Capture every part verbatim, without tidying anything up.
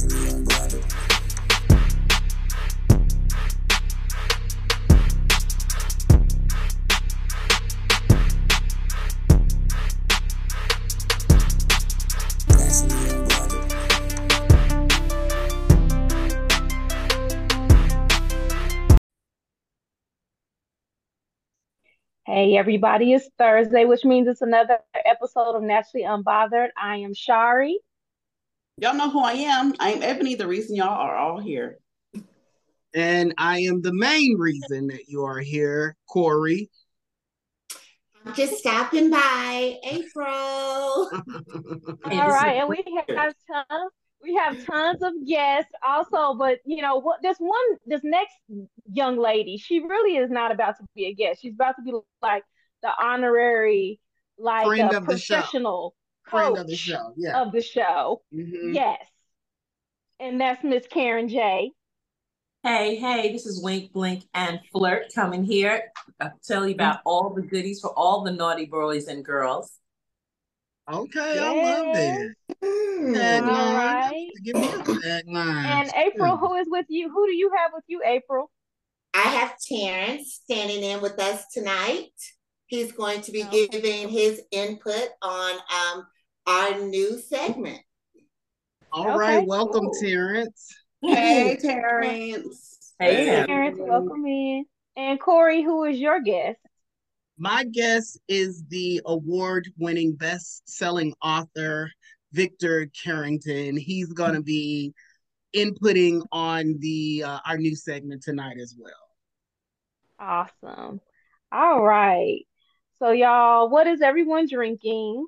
Hey everybody, it's Thursday, which means it's another episode of Naturally Unbothered. I am Shari. Y'all know who I am. I'm Ebony, the reason y'all are all here. And I am the main reason that you are here, Corey. I'm just stopping by, April. All right, and we have tons, we have tons of guests also, but you know what? This one, this next young lady, she really is not about to be a guest. She's about to be like the honorary, like Friend a of the show. professional Friend of the coach show, yeah. of the show. Mhm. Yes, and that's Miss Karen J. Hey, hey, this is Wink, Blink, and Flirt coming here. I'll tell you about all the goodies for all the naughty boys and girls. Okay, I love that. Mm. Tagline. All right. Give me a tagline. And April, who is with you? Who do you have with you, April? I have Terrence standing in with us tonight. He's going to be Okay. giving his input on um, our new segment. All Okay, right, welcome, cool. Terrence. Hey, Terrence. Hey, Hey, Terrence. Terrence, welcome in. And Corey, who is your guest? My guest is the award-winning best-selling author, Victor Carrington. He's going to be inputting on the uh, our new segment tonight as well. Awesome. All right. So, y'all, what is everyone drinking?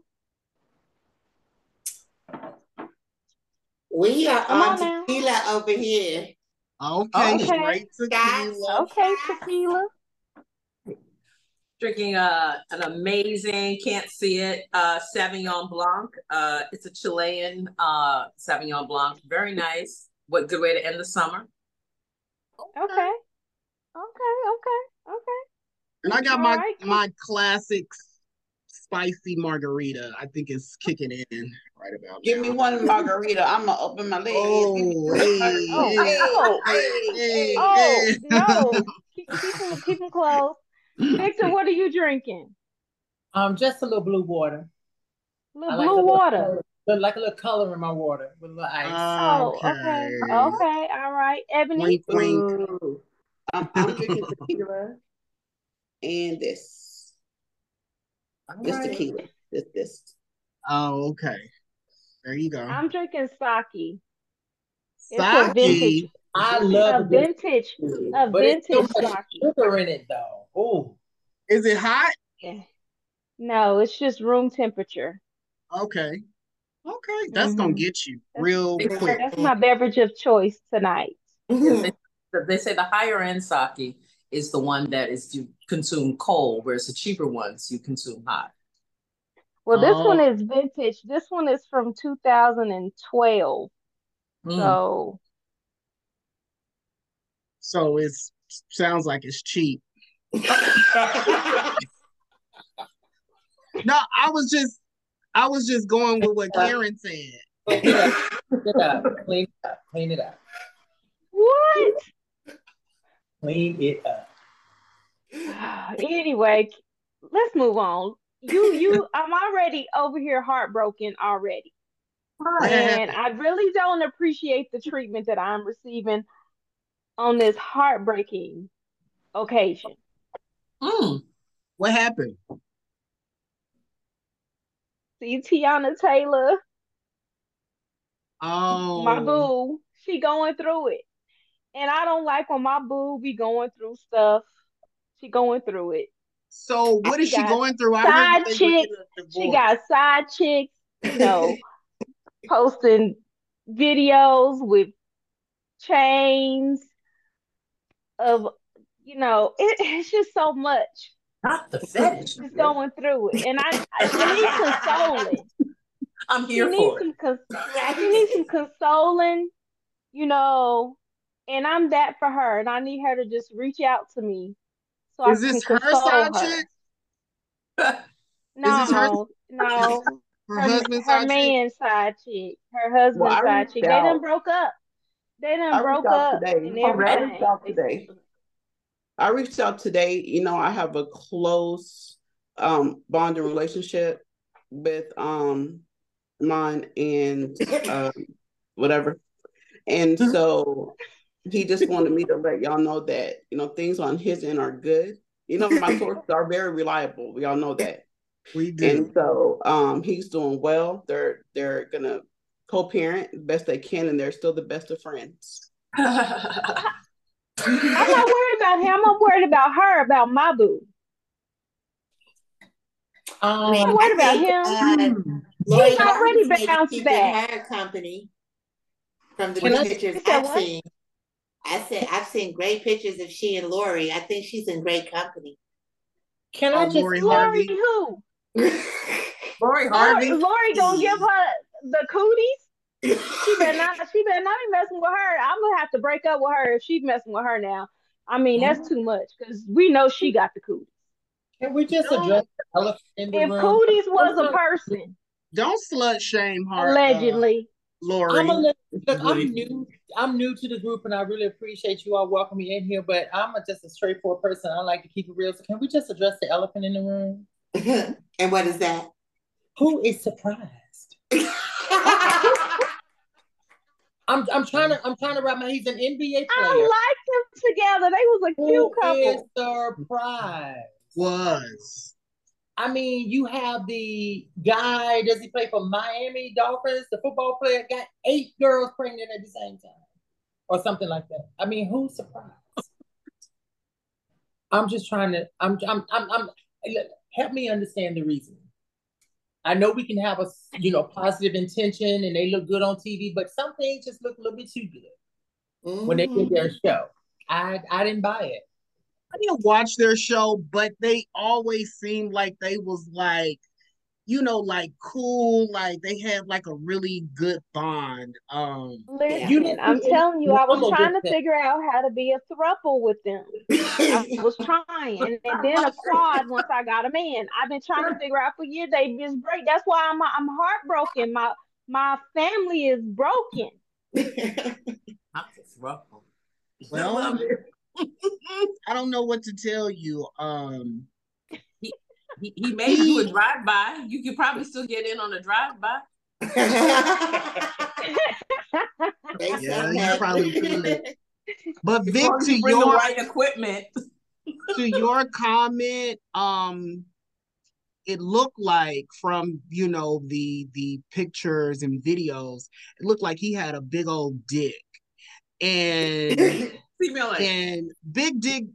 We are Come on on now. tequila over here. Okay, Okay. straight Guys, tequila. Okay, tequila. Drinking uh, an amazing, can't see it, uh, Sauvignon Blanc. Uh, it's a Chilean uh, Sauvignon Blanc. Very nice. What good way to end the summer. Okay. Okay. Okay. Okay. And I got All my right. my classic spicy margarita. I think it's kicking in right about Give now. me one margarita. I'm gonna open my legs. Oh, hey, Oh, hey, oh, hey, hey, oh, hey. no. Keep, keep them, keep them close. Victor, what are you drinking? Um, just a little blue water. A I little like a blue little water. color, look like a little color in my water with a little ice. Oh, okay. Okay. Okay. All right. Ebony? Wink, wink. Ooh. I'm, I'm drinking tequila and this. All This right. tequila. This this. Oh, okay. There you go. I'm drinking sake. It's a vintage, Sake. I a love a good vintage, food, a but it's so vintage much sake. sugar in it though. Oh, Is it hot? Yeah. No, it's just room temperature. Okay. Okay. That's gonna hmm get you That's real They quick. that's my beverage of choice tonight. Yes, they, they say the higher end sake is the one that is you consume cold, whereas the cheaper ones you consume hot. Well, this one Oh, is vintage. This one is from two thousand twelve. Mm. So, so it's sounds like it's cheap. No, I was just I was just going with what Karen said. clean it up, clean it up, clean it up, clean it up, what? clean it up. Anyway, let's move on. You, you, I'm already over here heartbroken already. What And happened? I really don't appreciate the treatment that I'm receiving on this heartbreaking occasion. Mm. What happened? See, Tiana Taylor, my Oh, boo, she going through it. And I don't like when my boo be going through stuff. She going through it. so what She is she got going through? I heard that side they were chicks. getting a She divorce. got side chicks, you know, posting videos with chains of, you know, it, it's just so much. Not the fetish. She's going through it, and I, I she needs consoling. I'm She here needs for it. some cons- she needs some consoling, you know, and I'm that for her, and I need her to just reach out to me so I Is can this her console side her. chick? Is this her? No, no, Her Her husband's her side chick. man's side chick. Her Well, husband's I side reached chick. They done out. broke up. They done I reached broke out up today. and I reached everything. out They today. I reached out today. You know, I have a close um bonding relationship with um mine and uh, whatever. And so he just wanted me to let y'all know that, you know, things on his end are good. You know, my sources are very reliable. We all know that. We do. And so um he's doing well. They're they're gonna co-parent the best they can, and they're still the best of friends. I'm not worried about him. I'm worried about her, about my boo. I I'm mean, not worried I about think him. uh, Hmm. Lori He's already Harvey's maybe bounced keeping back. her company from the Can I- pictures You said I've what? seen. I said I've seen great pictures of she and Lori. I think she's in great company. Can I Oh, just Lori Lori Harvey. who? Lori Lori, Harvey. Lori gonna give her the cooties? She better not. She better not be messing with her. I'm gonna have to break up with her if she's messing with her now. I mean, that's too much because we know she got the cooties. can we just Don't- address the elephant in the If room? cooties was a I'm person, Don't slut shame her, uh, allegedly. Lori. I'm a little, look, I'm new. I'm new to the group, and I really appreciate you all welcoming me in here. But I'm a, just a straightforward person. I like to keep it real. So can we just address the elephant in the room? And what is that? Who is surprised? I'm I'm trying to I'm trying to wrap my. He's an N B A I player. liked them together. They was a cute Who is couple. surprised? Was. I mean, you have the guy. Does he play for Miami Dolphins? The football player got eight girls pregnant at the same time, or something like that. I mean, who's surprised? I'm just trying to. I'm. I'm. I'm. I'm look, help me understand the reason. I know we can have a you know positive intention and they look good on T V, but some things just look a little bit too good Mm-hmm. when they did their show. I I didn't buy it. I didn't watch their show, but they always seemed like they was like, you know, like cool, like they had like a really good bond. Um, Listen, You didn't I'm see telling you, I was normal trying to with that. figure out how to be a throuple with them. I was trying, and, and then a quad once I got them in. I've been trying to figure out for years. They just break. That's why I'm I'm heartbroken. My my family is broken. I'm just rough. well, I don't know what to tell you. Um, He, he, he made you do a drive-by. You could probably still get in on a drive-by. yeah, you probably could. But Vic, As long as to you bring the your right equipment. to your comment, um, it looked like from you know the the pictures and videos, it looked like he had a big old dick, and Female and big dick,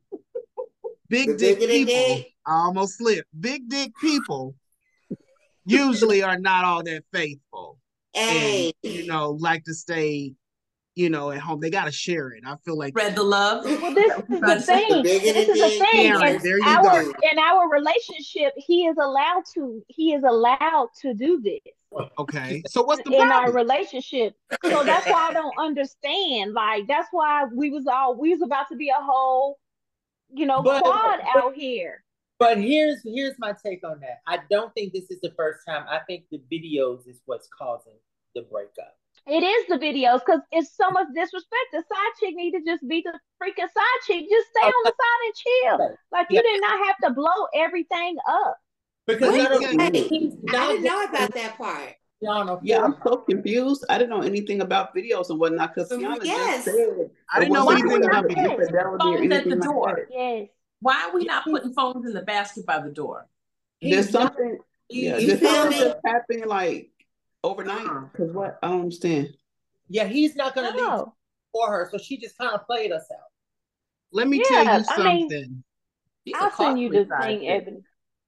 big The dick bigger the people. dick. I almost slipped. Big dick people usually are not all that faithful, Hey. and you know like to stay, you know, at home. They gotta share it. I feel like Spread the love. Well, this is the thing. bigger This the is the dick, thing. Karen, And there you our go. in our relationship, he is allowed to. He is allowed to do this Okay, so what's the in our problem? relationship. So that's why I don't understand. Like that's why we was all we was about to be a whole, you know, But- quad but- out here. But here's here's my take on that. I don't think this is the first time. I think the videos is what's causing the breakup. It is the videos because it's so much disrespect. The side chick need to just be the freaking side chick. Just stay on the side and chill. Like you Yeah. did not have to blow everything up. Because Wait, I don't yeah. think he's I not didn't know about that part. Tiana Yeah, I'm Ford. so confused. I didn't know anything about videos and whatnot because Mhm, Tiana yes. just said I didn't it know wasn't anything about because of videos. infidelity or Phones at anything the like door. that. Yes. Why are we not putting phones in the basket by the door? There's He's not. something, yeah, He's, You there's feel something me? just happened like overnight. Uh-uh. Because what? I don't understand. yeah, he's not gonna leave No. for her, so she just kind of played us out. Let me Yeah, tell you I mean- something. He's a I'll send you costly the side thing, chick. Ebony.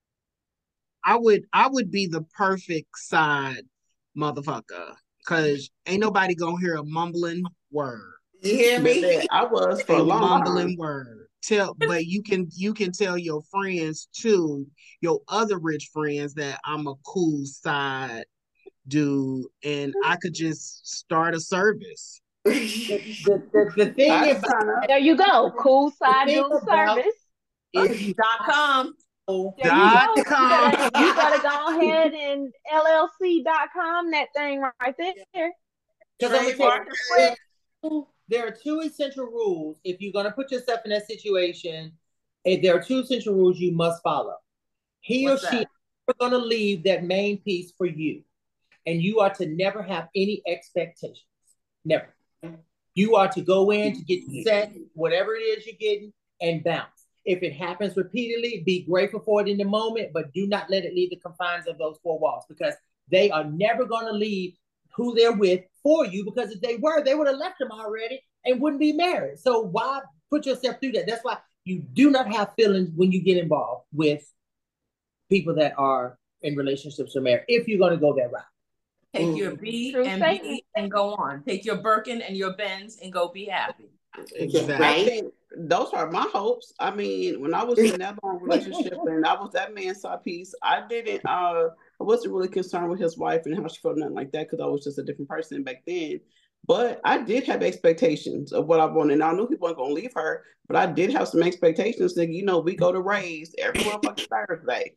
I would I would be the perfect side motherfucker because ain't nobody gonna hear a mumbling word. You hear me? Baby, I was for A a long mumbling time. word. Tell, but you can you can tell your friends too, your other rich friends that I'm a cool side dude, and I could just start a service. The, the, the, the thing I about sign up. There you go. Cool side Think dude about- service. If Dot com. Oh, There you go. You better, you better go ahead and L L C dot com that thing right there. Because I'm gonna tell you, there are two essential rules if you're gonna put yourself in that situation. If there are two essential rules you must follow. He What's or she is gonna leave that main piece for you, and you are to never have any expectations. Never. You are to go in to get set, whatever it is you're getting, and bounce. If it happens repeatedly, be grateful for it in the moment, but do not let it leave the confines of those four walls, because they are never going to leave who they're with for you, because if they were, they would have left them already and wouldn't be married. So why put yourself through that? That's why you do not have feelings when you get involved with people that are in relationships or married, if you're going to go that route. Take mm. your B True and statement. B and go on. Take your Birkin and your Benz and go be happy. Exactly. I think those are my hopes. I mean, when I was in that long relationship and I was that man's side piece, I didn't, uh, I wasn't really concerned with his wife and how she felt, nothing like that, because I was just a different person back then. But I did have expectations of what I wanted. And I knew he wasn't going to leave her, but I did have some expectations that, you know, we go to Rays every fucking Thursday.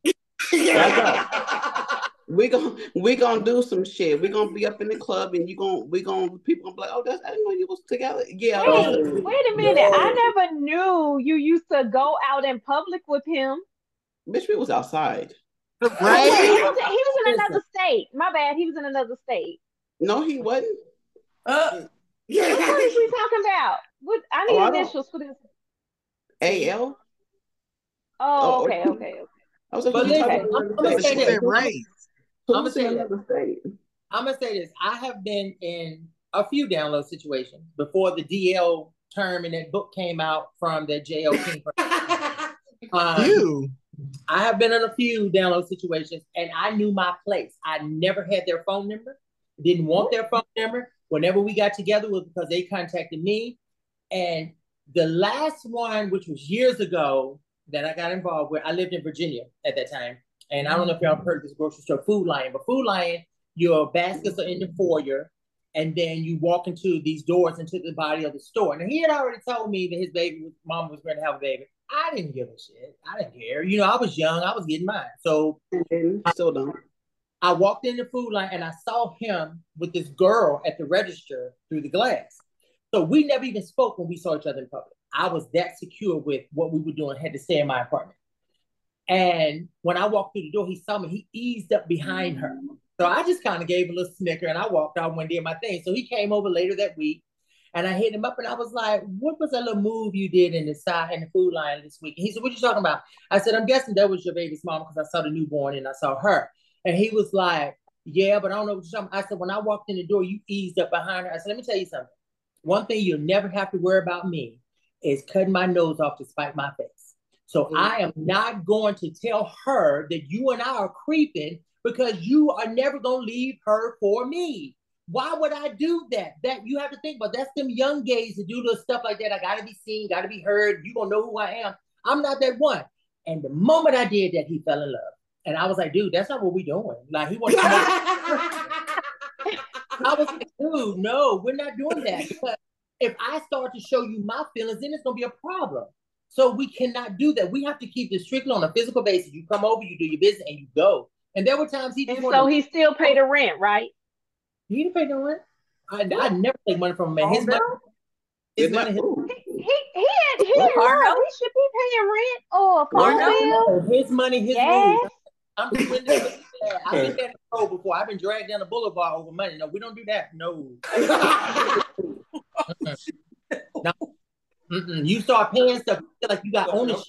We gonna we gonna do some shit. We gonna be up in the club, and you gonna we gonna people gonna be like, oh, that's I didn't know you was together. Yeah. Wait, no. wait a minute. No. I never knew you used to go out in public with him. Bitch, we was outside. Right? he, was, he was in another state. My bad. He was in another state. No, he wasn't. Uh, what part is we talking about? What I need oh, initials I for this. A L. Oh, okay, okay, okay. I was like, but listen, I'm, I'm gonna say this. Right. I'm gonna say this. I'm gonna say this. I have been in a few download situations before the D L term and that book came out from the J L King. um, you. I have been in a few download situations, and I knew my place. I never had their phone number. Didn't want their phone number. Whenever we got together was because they contacted me. And the last one, which was years ago, that I got involved with, I lived in Virginia at that time. And I don't know if y'all heard of this grocery store, Food Lion, but Food Lion, your baskets are in the foyer, and then you walk into these doors into the body of the store. And he had already told me that his baby, mom was going to have a baby. I didn't give a shit. I didn't care. You know, I was young. I was getting mine. So I still don't. I walked in the Food Lion and I saw him with this girl at the register through the glass. So we never even spoke when we saw each other in public. I was that secure with what we were doing, had to stay in my apartment. And when I walked through the door, he saw me, he eased up behind her. So I just kind of gave a little snicker and I walked out and did my thing. So he came over later that week and I hit him up and I was like, what was that little move you did in the side in the Food Lion this week? And he said, what are you talking about? I said, I'm guessing that was your baby's mom because I saw the newborn and I saw her. And he was like, yeah, but I don't know what you're talking about. I said, when I walked in the door, you eased up behind her. I said, let me tell you something. One thing you'll never have to worry about me is cutting my nose off to spite my face. So mm-hmm. I am not going to tell her that you and I are creeping because you are never going to leave her for me. Why would I do that? That you have to think about. That's them young gays that do little stuff like that. I got to be seen, got to be heard. You going to know who I am. I'm not that one. And the moment I did that, he fell in love. And I was like, dude, that's not what we're doing. Like, he wanted to know. I was like, dude, no, we're not doing that. Because if I start to show you my feelings, then it's going to be a problem. So we cannot do that. We have to keep this strictly on a physical basis. You come over, you do your business, and you go. And there were times he just. And so he still paid the rent, right? He didn't pay the rent. I, I never take money from him. Man. His money. His money. His, he he he had he had love. He should be paying rent or a phone bill. His money, his yes. rules. I'm just in there. I've been there before. I've been dragged down the boulevard over money. No, we don't do that. No. no. Mm-mm. You start paying stuff like you got ownership.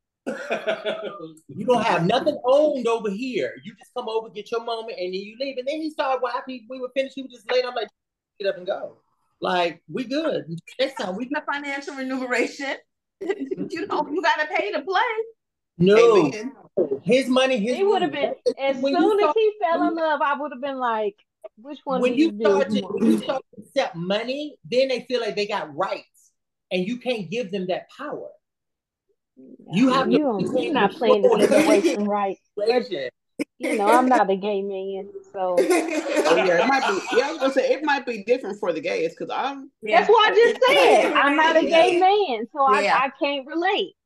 You don't have nothing owned over here. You just come over, get your moment, and then you leave. And then he started, well, after we were finished, he was just laying. I'm like, get up and go. Like, we good. Next time we do financial remuneration. You know, you got to pay to play. No, Amen. His money, his he would have been, as when soon as he fell in love, I would have been like, which one when do you, you start do? To, when you start to accept money, then they feel like they got rights, and you can't give them that power. You have you to. You're not playing the situation right. You know, I'm not a gay man, so. Oh, yeah, it might be. Yeah, I was gonna say it might be different for the gays because I'm. Yeah. That's what I just said. I'm not a gay man, so yeah. I, I can't relate.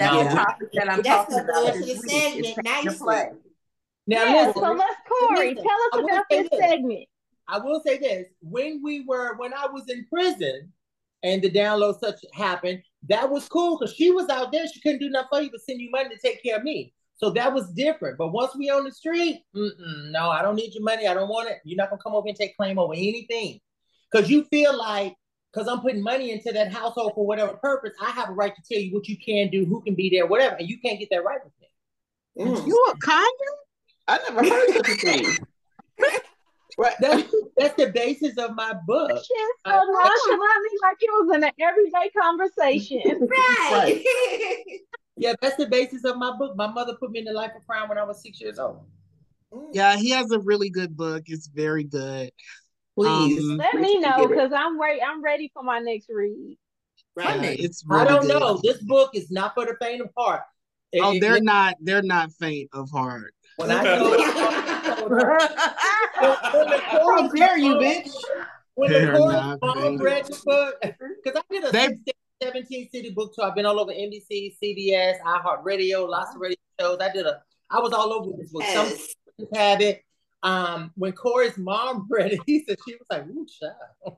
That's No, the topic that I'm That's talking gonna go about. into this the week. It's segment Paint the nicely. Play. now Yeah, listen, so let's, Corey, listen, tell I us will about say this this. segment. I will say this: when we were, when I was in prison, and the download such happened, that was cool because she was out there. She couldn't do nothing for you but send you money to take care of me. So that was different. But once we on the street, mm-mm, no, I don't need your money. I don't want it. You're not gonna come over and take claim over anything, because you feel like, because I'm putting money into that household for whatever purpose, I have a right to tell you what you can do, who can be there, whatever, and you can't get that right with me. Mm. You a condom? I never heard such a thing. Right. That's, that's the basis of my book. Shit, so I- nonchalantly, like it was an everyday conversation. Right. Yeah, that's the basis of my book. My mother put me in the life of crime when I was six years old. Yeah, he has a really good book. It's very good. Please. Um, Let make me sure you know, get it. because I'm ready. I'm ready for my next read. yeah, Right. it's I really don't good. know. This book is not for the faint of heart. It- Oh, it- they're it- not. They're not faint of heart. when I told, told her, when the How chorus dare you, mom- bitch? When the They're chorus not mom faint. read the book, because I did a They- sixteen, seventeen city book tour. I've been all over N B C, C B S, iHeartRadio, lots of radio shows. I did a. I was all over with this book. Some Yes. people have it. Um, when Corey's mom read it, he said she was like, "Ooh, child."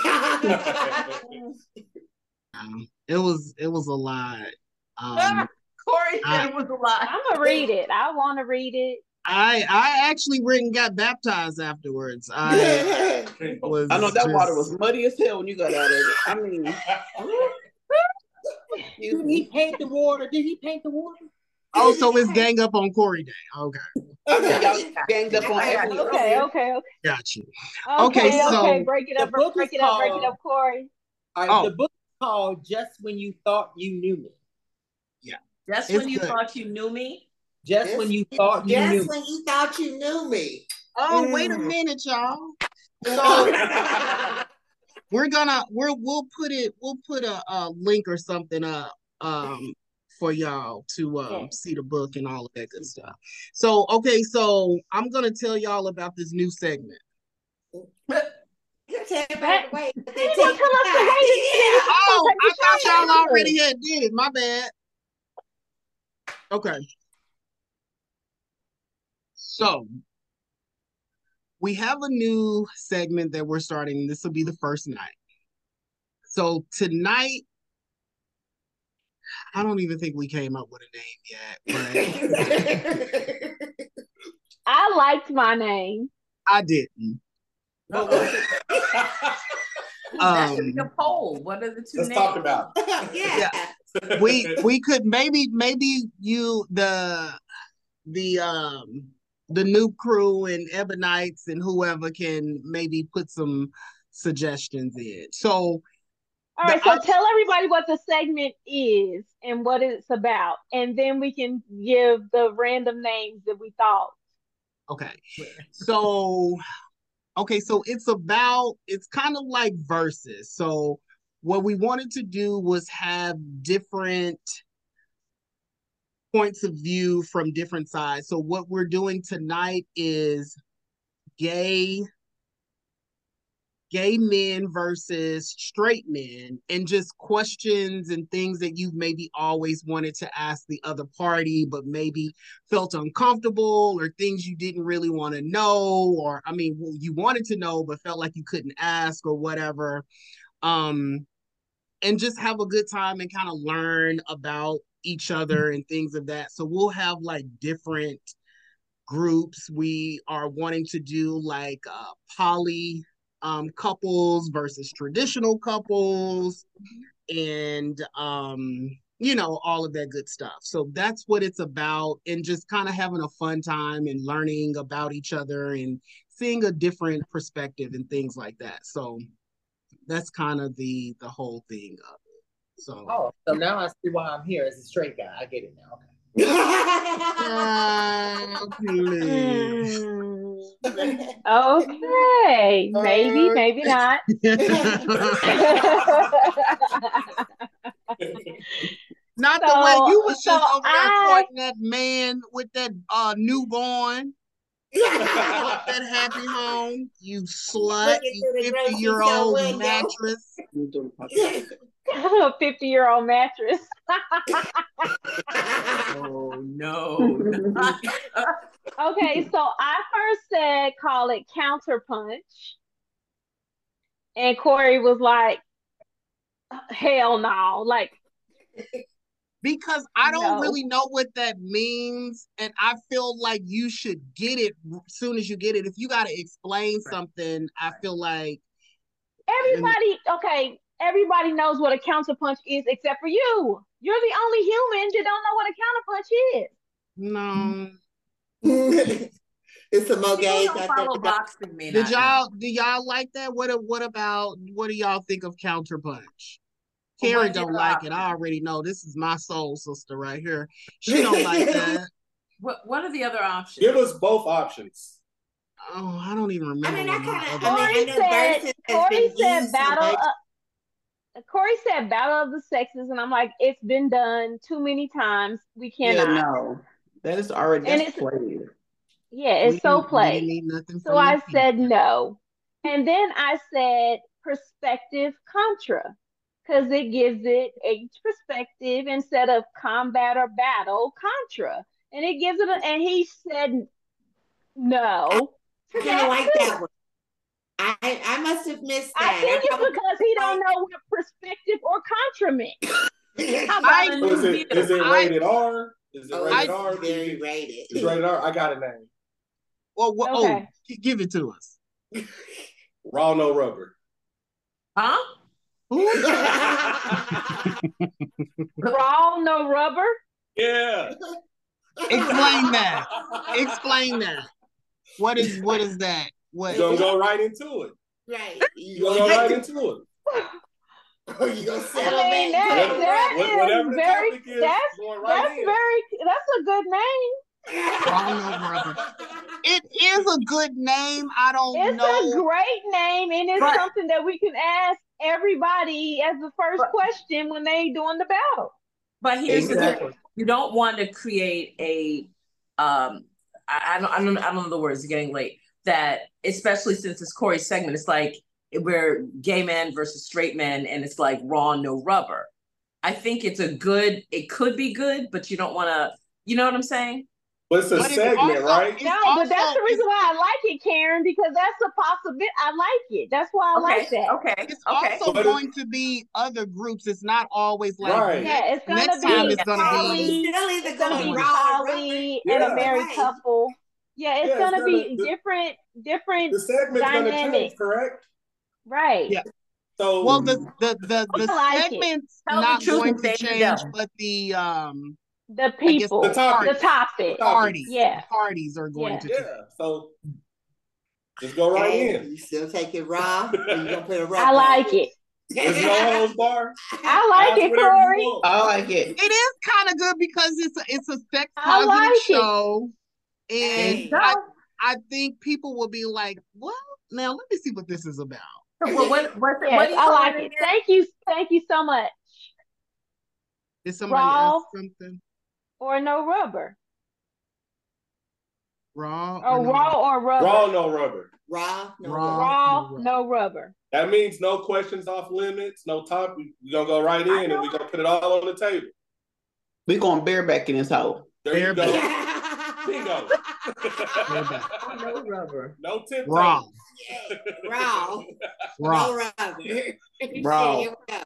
Um, it was. It was a lot. Um, Corey I- said it was a lot. I'm gonna read it. I want to read it. I I actually went and got baptized afterwards. I was. I know that just- water was muddy as hell when you got out of it. I mean, excuse Did he me. paint the water? Did he paint the water? Oh, so it's gang up on Corey Day. Okay, I mean, y'all ganged up on Ebony. Okay, okay, okay, got you. okay, Okay, so okay. Break it the up, book break is it up, break it called- up, Corey. All right, Oh. the book is called "Just When You Thought You Knew Me." Just It's when you good. thought you knew me. Just Just- when you thought you knew Just me. when you thought you knew me. Oh, wait a Mm. minute, y'all. So we're gonna we're we'll put it we'll put a, a link or something up um for y'all to um Yeah. see the book and all of that good stuff. So okay, so I'm gonna tell y'all about this new segment. You tell everybody That- to wait. but How they you take gonna tell us to time. wait and then Yeah. you Oh, gonna I take the thought shot? y'all already had did it. My bad. Okay. So we have a new segment that we're starting. This will be the first night. So tonight, I don't even think we came up with a name yet, but I liked my name. I didn't. What was it? that should be Um, a poll. What are the two Let's names? talk about Yeah. we we could maybe maybe you the the um the new crew and Ebonites and whoever can maybe put some suggestions in. So All The right, so I- tell everybody what the segment is and what it's about, and then we can give the random names that we thought. okay. So okay, so it's about it's kind of like verses. So what we wanted to do was have different points of view from different sides. So what we're doing tonight is gay gay men versus straight men, and just questions and things that you've maybe always wanted to ask the other party but maybe felt uncomfortable, or things you didn't really want to know, or I mean well, you wanted to know but felt like you couldn't ask or whatever. Um and just have a good time and kind of learn about each other and things of that. So we'll have like different groups. We are wanting to do like uh, poly um, couples versus traditional couples, and um, you know, all of that good stuff. So that's what it's about, and just kind of having a fun time and learning about each other and seeing a different perspective and things like that. So that's kind of the the whole thing of it. So Oh, so now I see why I'm here as a straight guy. I get it now. Okay. uh, please. Mm, okay, maybe, maybe not. Not the So- way you was so just over there I- courting that man with that uh newborn, that happy home, you slut, Looking you through the grocery fifty year old store window. mattress. I'm doing a podcast. a fifty year old mattress. Oh no. Okay, so I first said call it counterpunch, and Corey was like, hell no, like because I don't no. really know what that means, and I feel like you should get it as soon as you get it. If you got to explain Right. something, I feel like Everybody, okay, everybody knows what a counterpunch is except for you. You're the only human that don't know what a counterpunch is. no. It's some more People gays don't out follow there. boxing may Did not know. y'all do y'all like that? What what about what do y'all think of counterpunch? Well, Karen what don't is, like uh, it. I already know. This is my soul sister right here. She don't like that. What What are the other options? Give us both options. Oh, I don't even I remember mean, I what my kind of, other. I mean, I Corey know said, versus has Corey been said used so battle much. of, Corey said battle of the sexes, and I'm like, it's been done too many times. We Yeah, cannot. no. That is already And that's it's played. yeah, We it's so didn't, we didn't played. need nothing So from I the said people. no. And then I said perspective contra, because it gives it a perspective instead of combat or battle contra. And it gives it a, and he said no to I kind of that like too. that one. I I must have missed I that. think I it's probably because he don't know what perspective or contra means. How I- about a Is new it view? is it I- rated R? Is it Oh, rated it's R? very rated. It's rated R. I got a name. Well, well Okay. oh, g- give it to us. Raw no rubber. Huh? Raw, no rubber. Yeah. Explain that. Explain that. What is what is that? What? You're gonna go right into it. Right. You You're gonna go right into it. Oh, you gonna I settle mean, back? that, Whatever- that what- is whatever the very, topic is, that's, going right that's in. very, that's a good name. Raw no rubber. It is a good name. I don't It's know. a great name, and it's But- something that we can ask everybody as the first But- question when they doing the battle. But here's the Exactly. thing: you don't want to create a, um, I, I don't, I don't, I don't know the words. It's getting late. That especially since it's Corey's segment, it's like we're gay men versus straight men, and it's like raw, no rubber. I think it's a good. It could be good, but you don't want to. You know what I'm saying? But it's a But it's segment, also- right? it's No, but that's also- the reason why I like it, Karen, because that's a possibility. I like it. That's why I Okay, like that. okay, It's okay. also But it- going to be other groups. It's not always like Right. Yeah, it's gonna next be time it's Polly. gonna be Still either It's gonna going be raw or Polly rubber. and a Yeah. married Right. couple. Yeah, it's Yeah, it's gonna gonna- be the- different, different. The segment's gonna Dynamic. change, correct? Right. Yeah. So well the the the, the I like it. segment's Tell the not truth going and to shame the change, devil. but the um The I guess people, the the, topic. topic. parties, Yeah. the parties are going Yeah. to yeah, change. so just go right And in. you still take it raw, or you gonna put a rub I like it. There's no holds bar. I like Ask it, whatever you Corey. want. I like it. It is kind of good because it's a, it's a sex I positive like it. show, and Hey. I I think people will be like, well, now let me see what this is about. So what, what, what, Yes, what do you I call like it it. again? Thank you, thank you so much. Did somebody Raw. ask something? Or no rubber. Raw Or no raw or rubber. Raw, no rubber. Raw, no Raw. rub. Raw, no rubber. no rubber. That means no questions off limits, no topic. We're gonna go right in and we're gonna put it all on the table. We going bareback in this hole. There you go. Yeah. Bingo. Bareback. No rubber. No tip Raw. Yeah. Raw. Raw. No rubber. Raw. Here we go.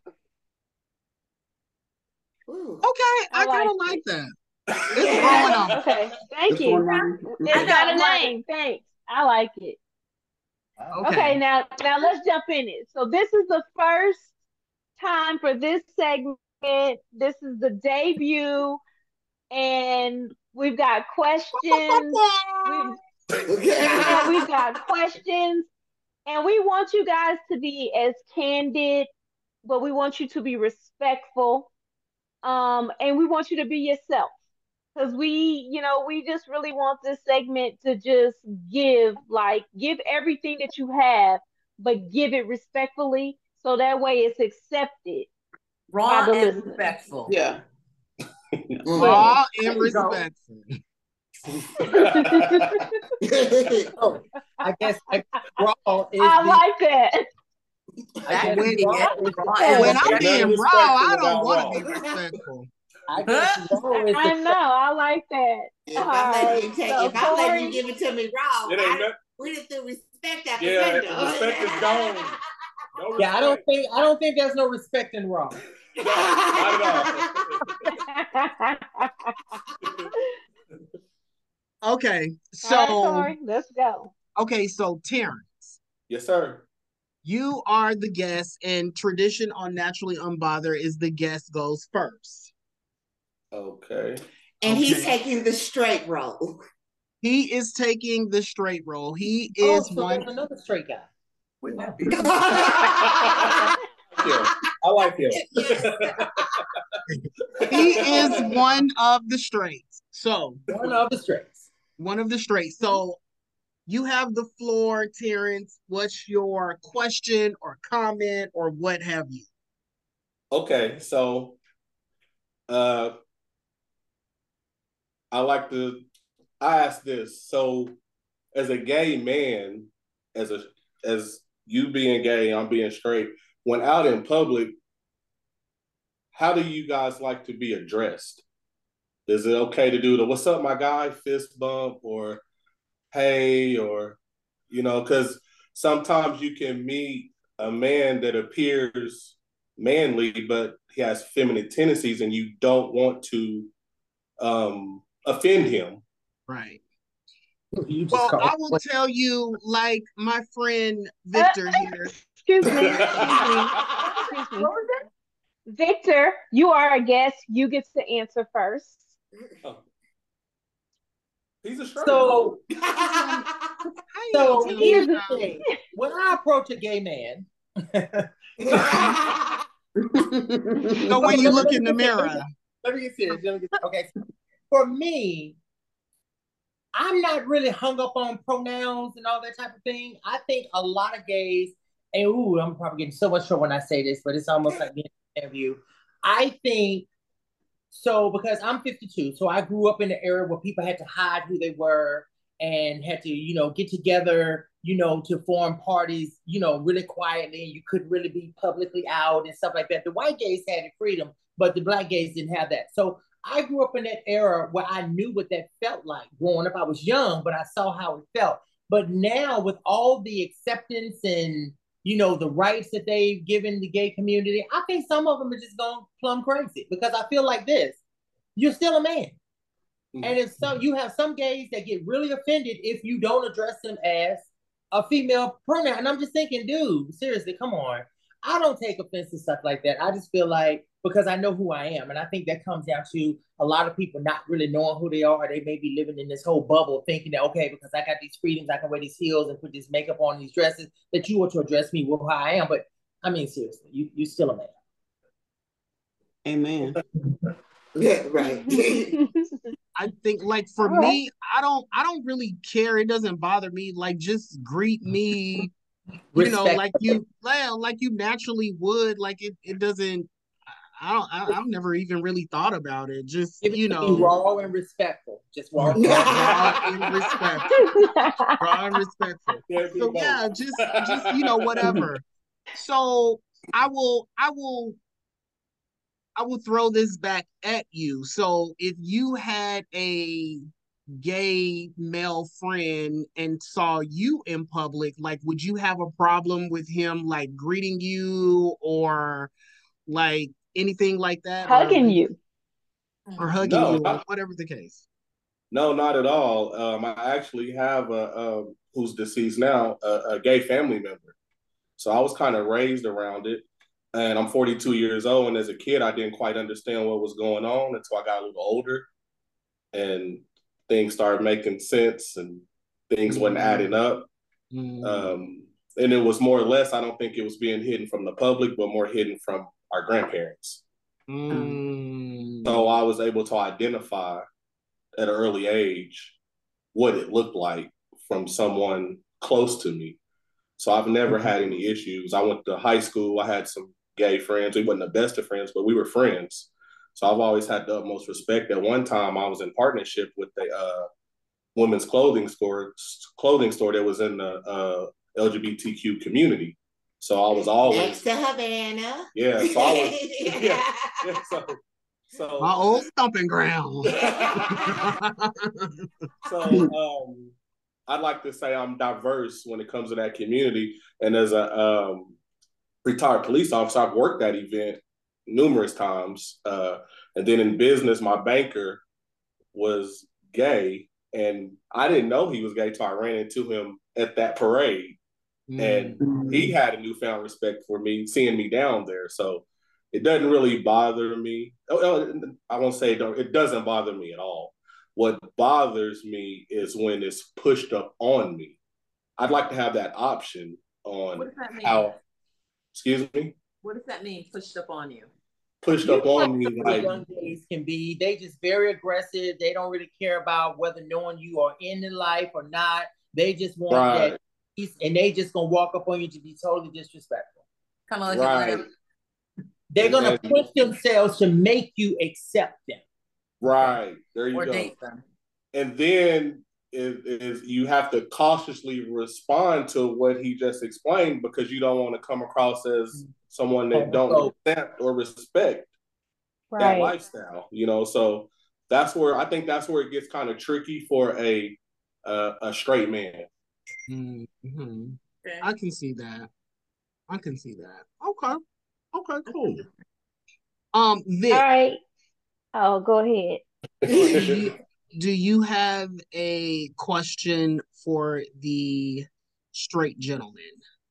Ooh. Okay, I, I kind of like like it. that. Yeah. It's going on. Okay, thank It's you. going on. It's I got a know, right. name. Thanks. I like it. Okay. Okay, now now let's jump in it. So this is the first time for this segment. This is the debut, and we've got questions. We've, yeah, we've got questions, and we want you guys to be as candid, but we want you to be respectful, um, and we want you to be yourself. Because we, you know, we just really want this segment to just give, like, give everything that you have, but give it respectfully, so that way it's accepted. Raw By the and listeners. respectful. Yeah. Raw There and you go. respectful. Oh, I guess I, raw is I the like that. I When, guess when, when I'm being raw, I don't want raw. to be respectful. I guess raw is I the know. I like that. If All I'm letting right. you take, So if I'm letting you Corey, give it to me raw, It ain't I, nothing. we just do respect out the Yeah, window. the respect is gone. No yeah. I don't respect. think I don't think there's no respect in raw. No, not at all. Okay, so all right, Corey, let's go. okay, so Terrence, Yes, sir. you are the guest, and tradition on Naturally Unbothered is the guest goes first. Okay. And Okay. he's taking the straight roll. He is taking the straight roll. He Oh, is so one. there's another straight guy. Yeah, I like him. He is one of the straights. So One of the straights. one of the straights. So you have the floor, Terrence. What's your question or comment or what have you? Okay, so uh I like to I ask this. So as a gay man, as a as you being gay, I'm being straight, when out in public, how do you guys like to be addressed? Is it okay to do the "what's up, my guy" fist bump, or hey, or you know, because sometimes you can meet a man that appears manly, but he has feminine tendencies, and you don't want to um, offend him. Right. You just Well, call I will tell you, like my friend Victor here. Excuse me. Excuse me. Excuse me. What was that? Victor, you are a guest. You get to answer first. Oh. He's a straight. So, How you so gonna tell here's me the now? thing. When I approach a gay man, So when you look in the mirror, let me get serious. Let me get, okay. For me, I'm not really hung up on pronouns and all that type of thing. I think a lot of gays, and ooh, I'm probably getting so much trouble when I say this, but it's almost like being an interview. I think so because I'm fifty-two, so I grew up in the era where people had to hide who they were and had to, you know, get together, you know, to form parties, you know, really quietly. You couldn't really be publicly out and stuff like that. The white gays had the freedom, but the black gays didn't have that. So I grew up in that era where I knew what that felt like. Growing up, I was young, but I saw how it felt. But now with all the acceptance and, you know, the rights that they've given the gay community, I think some of them are just going plumb crazy because I feel like this, you're still a man. Mm-hmm. And if some, you have some gays that get really offended if you don't address them as a female pronoun. And I'm just thinking, dude, seriously, come on. I don't take offense to stuff like that. I just feel like, because I know who I am. And I think that comes down to a lot of people not really knowing who they are. They may be living in this whole bubble thinking that, okay, because I got these freedoms, I can wear these heels and put this makeup on, these dresses, that you want to address me with who I am. But I mean, seriously, you, you're still a man. Amen. Yeah, right. I think like for All me, right. I don't I don't really care. It doesn't bother me. Like just greet me, you Respect. know, like you well, like you naturally would. Like it it doesn't I don't I, I've never even really thought about it. Just Give you it know raw and respectful. Just raw, raw and respectful. Raw and respectful. So yeah, just just you know, whatever. So I will I will I will throw this back at you. So if you had a gay male friend and saw you in public, like, would you have a problem with him, like, greeting you or, like, anything like that? Hugging or, you. Or hugging no, you, not, or whatever the case. No, not at all. Um, I actually have a, a who's deceased now, a, a gay family member. So I was kind of raised around it. And I'm forty-two years old, and as a kid, I didn't quite understand what was going on until I got a little older, and things started making sense, and things mm. wasn't adding up. Mm. Um, and it was more or less, I don't think it was being hidden from the public, but more hidden from our grandparents. Mm. So I was able to identify at an early age what it looked like from someone close to me. So I've never had any issues. I went to high school. I had some gay friends. We weren't the best of friends, but we were friends. So I've always had the utmost respect. At one time, I was in partnership with a uh, women's clothing store, clothing store that was in the uh, L G B T Q community. So I was always next to Havana. Yeah, so I was yeah, yeah so, so my old stomping ground. so um I'd like to say I'm diverse when it comes to that community. And as a um retired police officer, I've worked that event numerous times. Uh, and then in business, my banker was gay, and I didn't know he was gay till I ran into him at that parade. And mm-hmm. he had a newfound respect for me, seeing me down there. So it doesn't really bother me. I won't say it, don't, it doesn't bother me at all. What bothers me is when it's pushed up on me. I'd like to have that option on what does that mean? How. Excuse me? What does that mean, pushed up on you? Pushed you up on me. Like young days can be, they just very aggressive. They don't really care about whether knowing you are in the life or not. They just want right. that peace, and they just gonna walk up on you to be totally disrespectful. Kind of like right. They're gonna push themselves to make you accept them. Right. There you or go. Date them. And then is, is you have to cautiously respond to what he just explained, because you don't want to come across as someone that don't accept or respect right. that lifestyle, you know. So that's where I think that's where it gets kind of tricky for a uh, a straight man. Mm-hmm. Okay. I can see that. I can see that. Okay. Okay. Cool. Um. Vic. All right. Oh, go ahead. Do you have a question for the straight gentleman?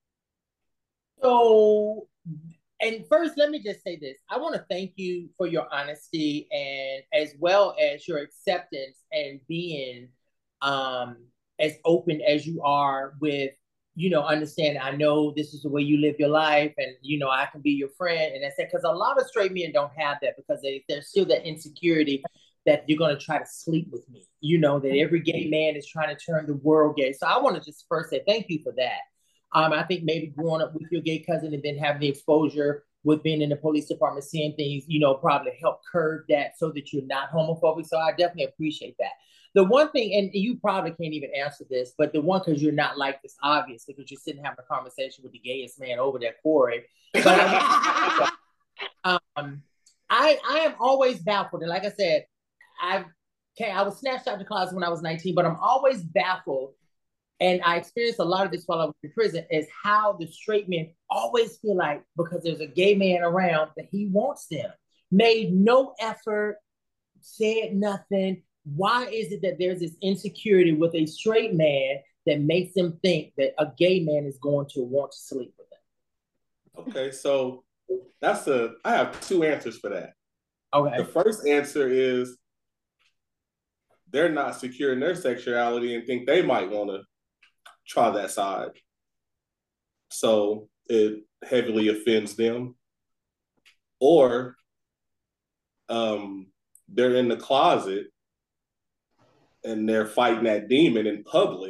So, and first, let me just say this. I want to thank you for your honesty, and as well as your acceptance and being um, as open as you are with, you know, understand, I know this is the way you live your life, and, you know, I can be your friend. And I said, because a lot of straight men don't have that, because they, there's still that insecurity that you're going to try to sleep with me. You know, that every gay man is trying to turn the world gay. So I want to just first say thank you for that. Um, I think maybe growing up with your gay cousin and then having the exposure with being in the police department, seeing things, you know, probably help curb that so that you're not homophobic. So I definitely appreciate that. The one thing, and you probably can't even answer this, but the one, because you're not like this, obviously, because you're sitting having a conversation with the gayest man over there, Corey. But I, um, I, I am always baffled. And like I said, I okay, I was snatched out of the closet when I was nineteen, but I'm always baffled, and I experienced a lot of this while I was in prison, is how the straight men always feel like, because there's a gay man around, that he wants them. Made no effort, said nothing. Why is it that there's this insecurity with a straight man that makes them think that a gay man is going to want to sleep with them? Okay, so that's a, I have two answers for that. Okay. The first answer is they're not secure in their sexuality and think they might want to try that side. So it heavily offends them. Or um, they're in the closet and they're fighting that demon in public.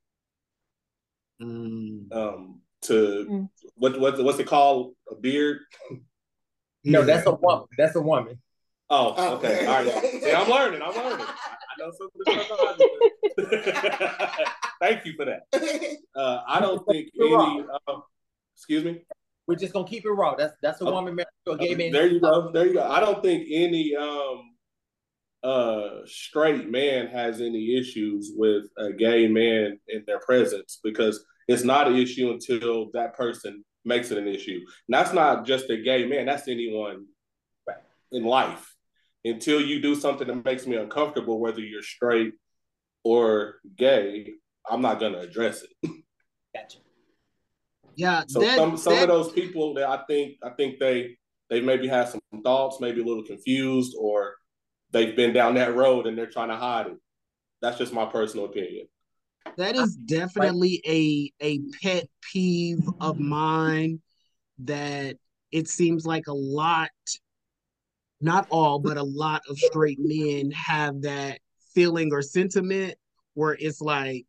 Mm. Um, to mm. what what what's it called? A beard? No, that's a woman. That's a woman. Oh, okay. All right. See, I'm learning. I'm learning. I know some of the Thank you for that. Uh, I don't think any. Uh, excuse me. We're just gonna keep it raw. That's that's a woman married to a gay man. There you go. There you go. I don't think any um uh straight man has any issues with a gay man in their presence, because it's not an issue until that person makes it an issue. And that's not just a gay man. That's anyone in life. Until you do something that makes me uncomfortable, whether you're straight or gay, I'm not gonna address it. Gotcha. Yeah. So that, some some that... of those people that I think I think they they maybe have some thoughts, maybe a little confused, or they've been down that road and they're trying to hide it. That's just my personal opinion. That is definitely a a pet peeve of mine, that it seems like a lot, not all, but a lot of straight men have that feeling or sentiment where it's like,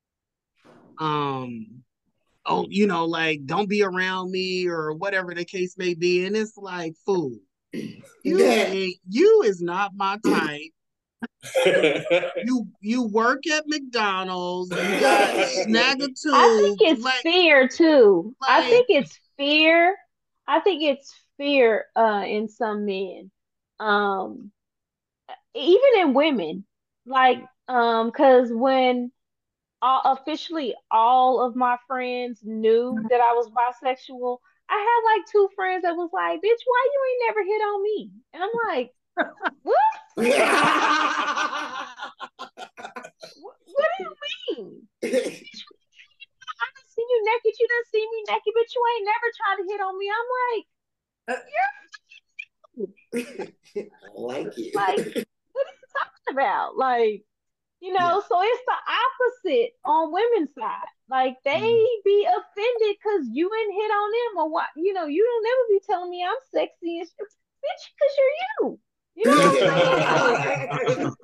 um, oh, you know, like, don't be around me or whatever the case may be. And it's like, fool, you, ain't, you is not my type. you you work at McDonald's, you got Snaggletooth. I think it's like, fear too. I like think it's fear. I think it's fear uh in some men. Um even in women. Like um cuz when all, officially all of my friends knew that I was bisexual, I had like two friends that was like, "Bitch, why you ain't never hit on me?" And I'm like, "What? What, what do you mean? I done seen you naked. You done see me naked, but you ain't never tried to hit on me." I'm like, "You're I like you. like, what are you talking about?" Like, you know, Yeah. so it's the opposite on women's side. Like they Mm. be offended because you ain't hit on them or what, you know, you don't never be telling me I'm sexy and shit. Bitch, because you're you. You know what I'm saying? Like,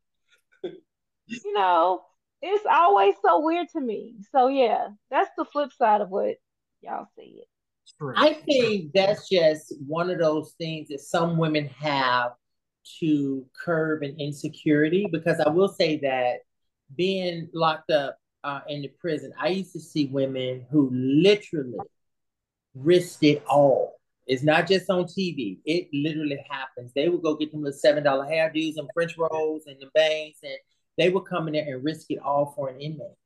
you know, it's always so weird to me. So yeah, that's the flip side of what y'all said. True. I think that's just one of those things that some women have to curb an insecurity, because I will say that being locked up uh, in the prison, I used to see women who literally risked it all. It's not just on T V. It literally happens. They would go get them little seven dollar hairdos and French rolls and the bangs, and they would come in there and risk it all for an inmate.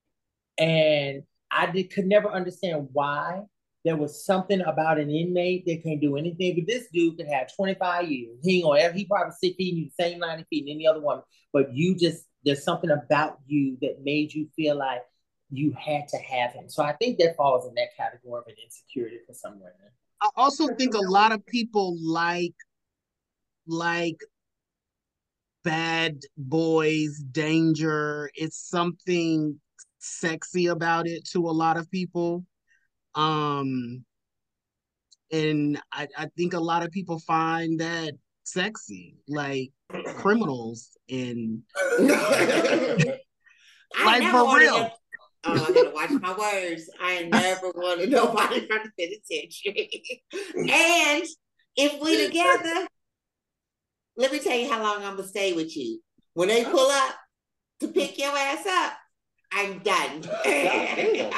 And I did, could never understand why. There was something about an inmate that can't do anything, but this dude could have twenty-five years. He ain't gonna ever, he probably sick feeding you the same ninety feet in any other woman, but you just, there's something about you that made you feel like you had to have him. So I think that falls in that category of an insecurity for some women. I also think a lot of people like like bad boys, danger. It's something sexy about it to a lot of people. Um, and I, I think a lot of people find that sexy, like criminals and I like never for wanted real. to. Oh, I gotta watch my words. I never wanted nobody from the penitentiary. And if we together, let me tell you how long I'm gonna stay with you. When they pull up to pick your ass up, I'm done. We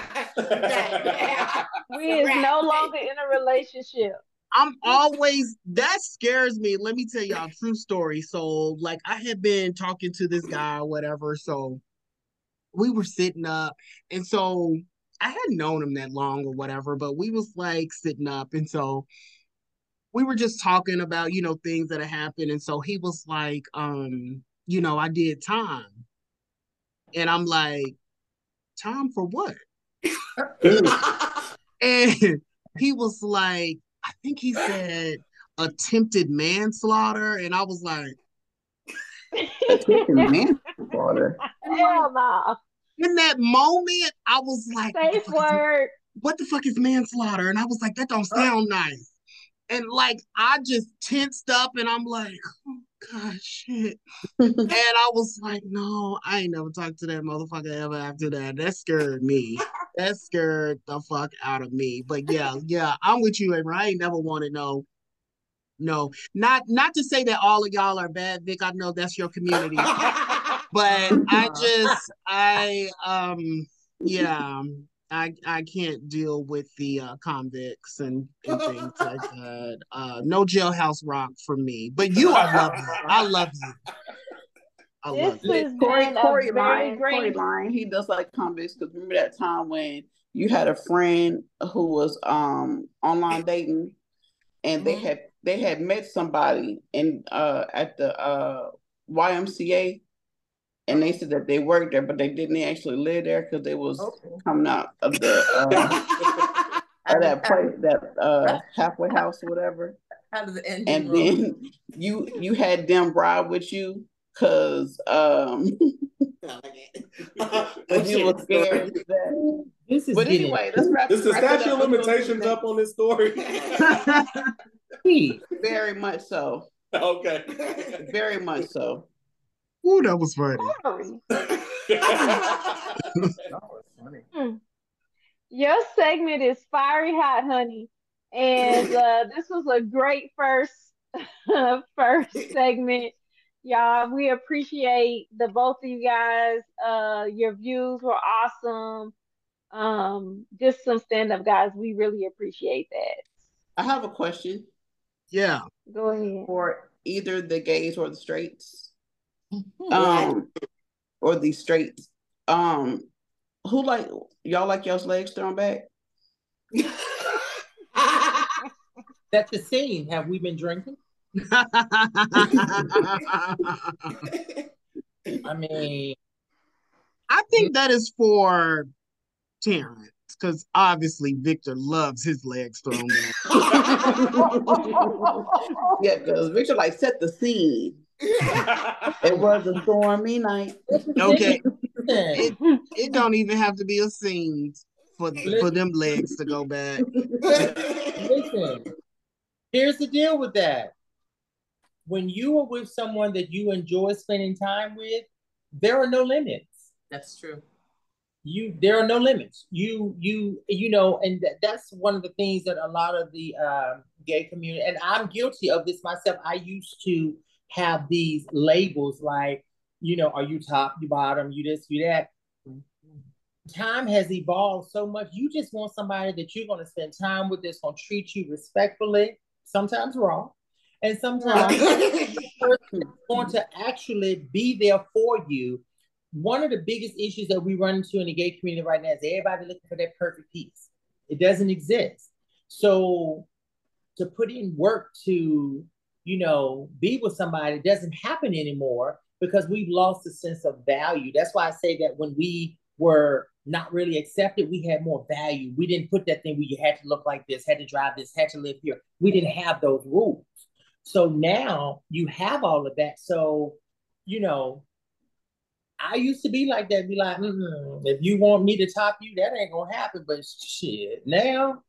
is no longer in a relationship. I'm always, that scares me. Let me tell y'all a true story. So, like, I had been talking to this guy or whatever. So, we were sitting up. And so, I hadn't known him that long or whatever, but we was like sitting up. And so, we were just talking about, you know, things that had happened. And so, he was like, um, you know, I did time. And I'm like, time for what? And he was like, I think he said attempted manslaughter. And I was like, attempted manslaughter. Hell no. In that moment, I was like, Safe word. What the fuck is manslaughter? And I was like, that don't sound nice. And like, I just tensed up and I'm like, oh God, shit. And I was like, no, I ain't never talked to that motherfucker ever after that. That scared me. That scared the fuck out of me. But yeah, yeah, I'm with you, Amber. I ain't never wanted no, no, not not to say that all of y'all are bad, Vic. I know that's your community. But I just, I, um, yeah, I I can't deal with the uh, convicts and, and things like that. Uh, no jailhouse rock for me. But you, I love you. I love you. I This love you. has Corey, been a Corey very lying, great. Corey lying. He does like convicts because remember that time when you had a friend who was um online dating, and they Mhm. had they had met somebody in uh at the uh Y M C A, and they said that they worked there, but they didn't actually live there because they was Okay. coming out of the uh, of that place, that uh halfway house or whatever. Out of the engine And room. then you you had them ride with you because um but you were scared that. This is But getting anyway, let's wrap Is the wrap it statute up. of Let's go to the limitations next- up on this story? deep. Very much so. Okay. Very much so. Ooh, that was funny. Sorry. That was funny. Hmm. Your segment is Fiery Hot Honey. And uh, this was a great first first segment. Y'all, we appreciate the both of you guys. Uh, your views were awesome. Um, just some stand-up guys. We really appreciate that. I have a question. Yeah. Go ahead. For either the gays or the straights. Um, or the straights. Um, who like y'all like y'all's legs thrown back? That's the scene. Have we been drinking? I mean, I think that is for Terrence, because obviously Victor loves his legs thrown back. Yeah, because Victor like set the scene. It was a stormy night. Okay. It, it don't even have to be a scene for, for them legs to go back. Listen, here's the deal with that. When you are with someone that you enjoy spending time with, there are no limits. That's true. You there are no limits. You you you know, and th- that's one of the things that a lot of the uh, gay community, and I'm guilty of this myself. I used to have these labels like, you know, are you top, you bottom, you this, you that. Time has evolved so much. You just want somebody that you're going to spend time with, that's going to treat you respectfully, sometimes wrong, and sometimes going to actually be there for you. One of the biggest issues that we run into in the gay community right now is everybody looking for that perfect piece. It doesn't exist. So to put in work to, you know, be with somebody doesn't happen anymore because we've lost a sense of value. That's why I say that when we were not really accepted, we had more value. We didn't put that thing where you had to look like this, had to drive this, had to live here. We didn't have those rules. So now you have all of that. So, you know, I used to be like that, be like, mm-hmm, if you want me to top you, that ain't gonna happen. But shit, now,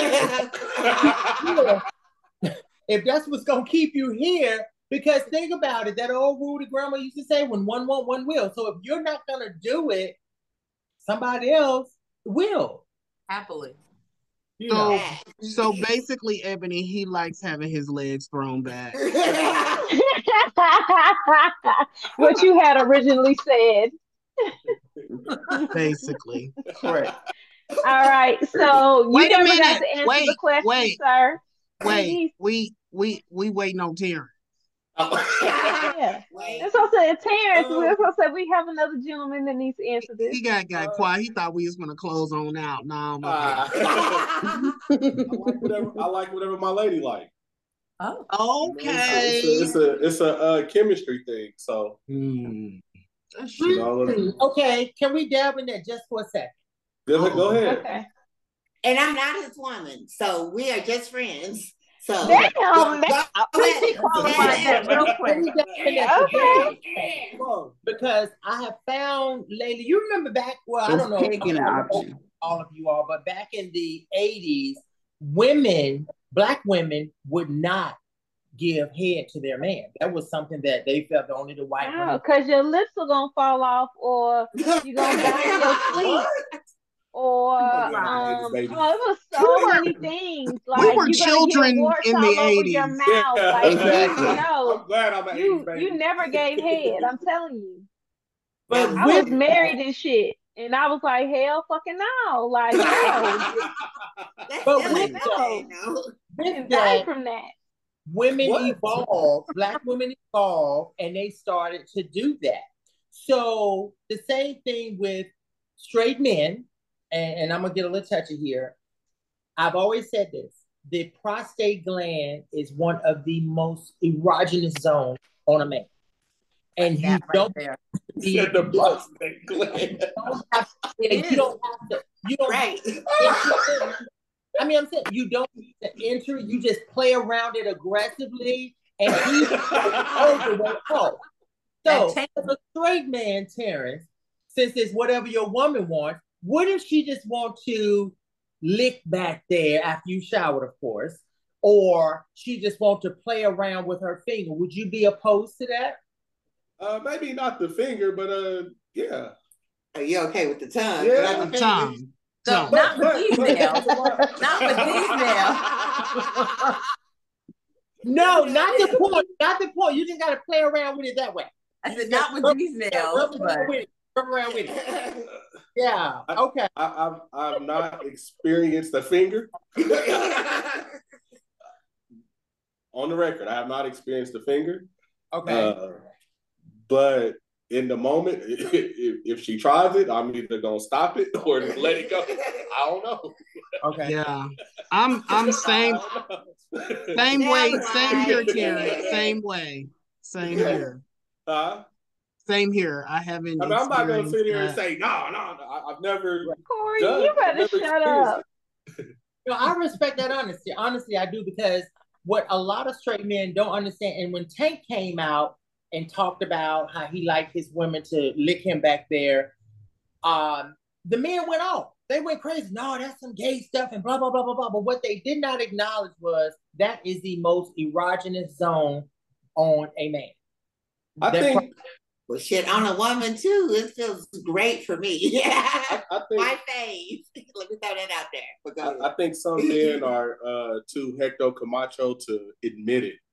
if that's what's gonna keep you here, because think about it, that old rule that grandma used to say, when one won't, one will. So if you're not gonna do it, somebody else will. Happily. You So, know. so basically, Ebony, he likes having his legs thrown back. What you had originally said. Basically. Correct. All right. So you Wait a never minute. got to answer Wait, the question, wait. sir. Wait, we we we waiting on Terrence. Yeah. That's what I said, Terrence. Um, that's what I said. We have another gentleman that needs to answer this. He got got uh, quiet. He thought we was gonna close on out. No, no. Uh, I like whatever I like whatever my lady like. Oh, okay. It's a it's a, it's a, uh, chemistry thing. So. Mm. You know, okay, can we dabble in that just for a second? Go ahead. Go ahead. Okay. And I'm not his woman, so we are just friends. So damn, man. Pretty qualified that real quick. Okay. Because I have found lately, you remember back, well, I don't know, if all of you are, but back in the eighties, women, black women would not give head to their man. That was something that they felt that only the white women. Because your lips are going to fall off, or you're going to die in your sleep. Or um, oh, it was so many things. Like we were you children in the eighties. Your mouth. Yeah, like, exactly. You know, I'm glad I'm an you, eighties baby. You never gave head. I'm telling you. But I was married and shit, and I was like, hell, fucking no, like no. But with no, no. and die from that. Women what? evolved. Black women evolved, and they started to do that. So the same thing with straight men, and, and I'm gonna get a little touchy here. I've always said this: the prostate gland is one of the most erogenous zones on a man, and you right don't there. Be, the prostate gland. You don't have to, you don't have to. You don't. Right. I mean, I'm saying you don't need to enter. You just play around it aggressively, and he's over the way. So, as a straight man, Terrence, since it's whatever your woman wants, what if she just want to lick back there after you showered, of course, or she just want to play around with her finger? Would you be opposed to that? Uh, maybe not the finger, but uh, yeah. Are you okay with the tongue? Yeah, the tongue. So, but, not with but, these but, nails. Not with these nails. No, not the point. Not the point. You just got to play around with it that way. I said not with these nails, rub but around with it. Rub around with it. Yeah. I, Okay. I, I've I've not experienced a finger. On the record, I have not experienced a finger. Okay. Uh, but in the moment, if, if she tries it, I'm either gonna stop it or let it go. I don't know. Okay. Yeah. I'm I'm same same way, same here, Terry. Same way. Same here. Huh? Same here. I haven't I mean, I'm not gonna sit here and that. say no, no, no. I, I've never. Corey, done, you I've better never shut experienced up. it. You know, I respect that honesty. Honestly, I do, because what a lot of straight men don't understand, and when Tank came out and talked about how he liked his women to lick him back there, um, the men went off. They went crazy. No, that's some gay stuff and blah, blah, blah, blah, blah. But what they did not acknowledge was that is the most erogenous zone on a man. I That think. Well, shit, on a woman too, it feels great for me. Yeah, I, I think. my face. Let me throw that out there. But go I, I think some men are uh, too Hector Camacho to admit it.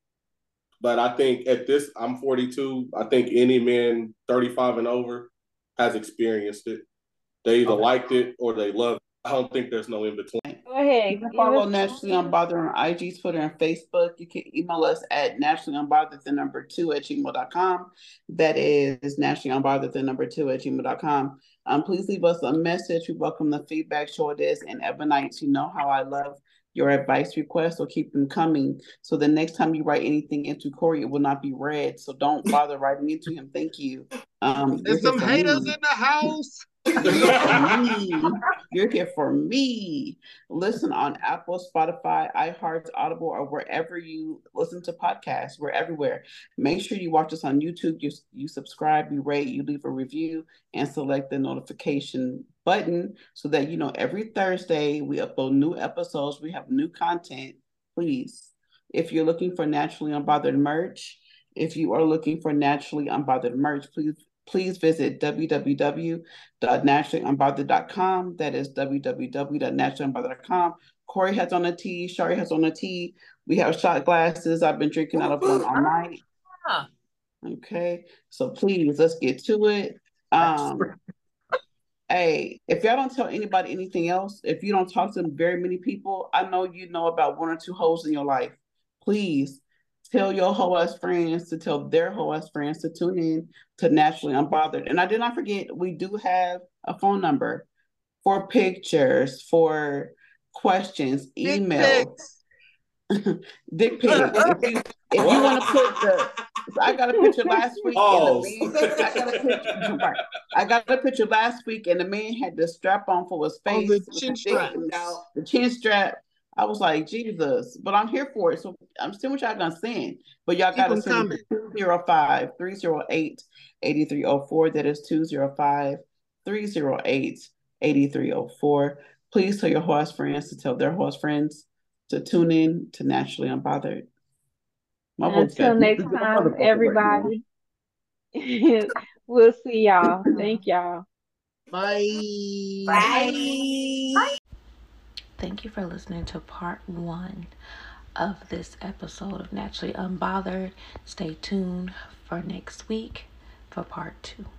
But I think at this, I'm forty-two. I think any man thirty-five and over has experienced it. They either Okay. liked it or they loved it. I don't think there's no in between. Go ahead. You can Give follow us- Naturally Unbothered on I G, Twitter, and Facebook. You can email us at naturally unbothered, the number two at gmail dot com. That is naturally unbothered, the number two at gmail dot com. Um, please leave us a message. We welcome the feedback. Show this and Ebonites. You know how I love your advice requests, so keep them coming. So the next time you write anything into Corey, it will not be read. So don't bother writing into him. Thank you. Um, There's some haters in the house. You're here for me. You're here for me. Listen on Apple, Spotify, iHeart, Audible, or wherever you listen to podcasts. We're everywhere. Make sure you watch us on YouTube. You, you subscribe, you rate, you leave a review, and select the notification button so that you know every Thursday we upload new episodes. We have new content. Please, if you're looking for Naturally Unbothered merch, if you are looking for Naturally Unbothered merch, please Please visit w w w dot naturally unbothered dot com. That is w w w dot naturally unbothered dot com. Corey has on a tee. Shari has on a tee. We have shot glasses. I've been drinking out of one all night. Okay, so please, let's get to it. Um, hey, if y'all don't tell anybody anything else, if you don't talk to very many people, I know you know about one or two hoes in your life. Please tell your hoe-ass friends to tell their hoe-ass friends to tune in to Naturally Unbothered. And I did not forget, we do have a phone number for pictures, for questions, email. Dick pics. If you if you want to put the, I got a picture last week. Oh. And the man, I got a picture. Right, I got a picture last week, and the man had the strap on for his face. Oh, the chin strap. No, the chin strap. I was like, Jesus, but I'm here for it. So I'm still what y'all gonna send. But y'all Keep gotta them send it to two zero five, three zero eight, eight three zero four. That is two zero five, three zero eight, eight three zero four. Please tell your horse friends to tell their horse friends to tune in to Naturally Unbothered. My voice Until got- next time, everybody. We'll see y'all. Thank y'all. Bye. Bye. Thank you for listening to part one of this episode of Naturally Unbothered. Stay tuned for next week for part two.